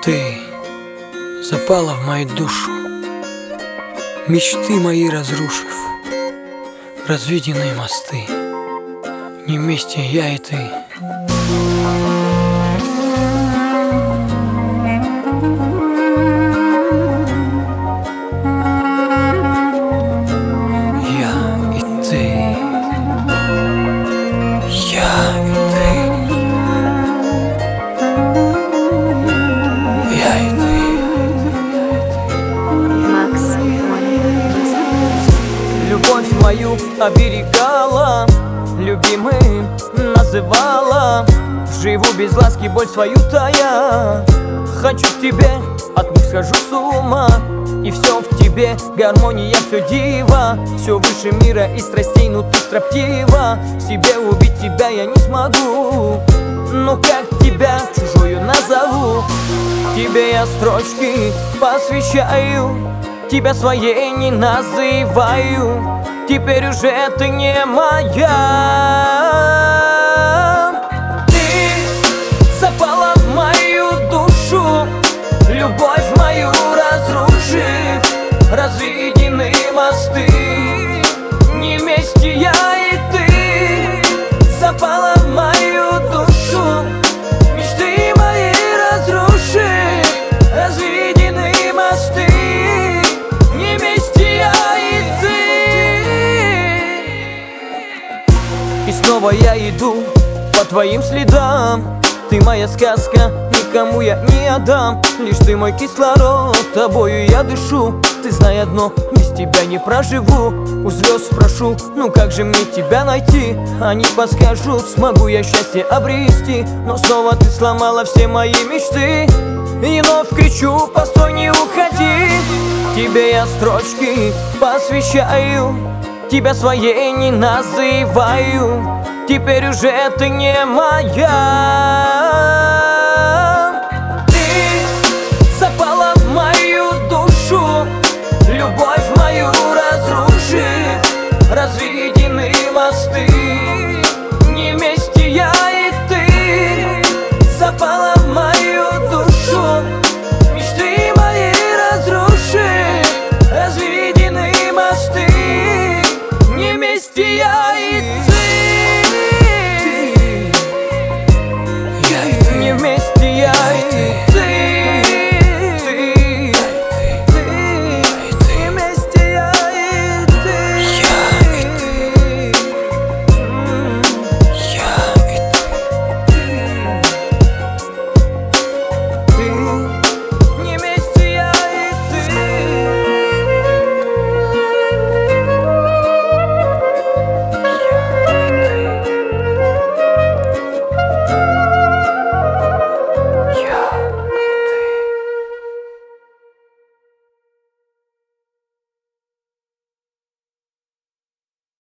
Ты запала в мою душу, мечты мои разрушив, разведенные мосты, не вместе я и ты. Любовь мою оберегала, любимым называла. Живу без ласки, боль свою тая. Хочу к тебе, от них схожу с ума. И все в тебе, гармония, все дива. Все выше мира и страстей, но ты строптива. Себе убить тебя я не смогу. Ну как тебя чужую назову? Тебе я строчки посвящаю, тебя своей не называю. Теперь уже ты не моя. Ты запала в мою душу, любовь мою разрушив, разведены мосты, не вместе я и ты. Запала в мою душу, мечты мои разрушив, разведены мосты, не вместе я и ты. И снова я иду по твоим следам. Ты моя сказка, никому я не отдам. Лишь ты мой кислород, тобою я дышу. Ты знай одно, без тебя не проживу. У звезд спрошу, ну как же мне тебя найти? Они подскажут, смогу я счастье обрести. Но снова ты сломала все мои мечты. И вновь кричу, постой, не уходи. Тебе я строчки посвящаю, тебя своей не называю. Теперь уже ты не моя.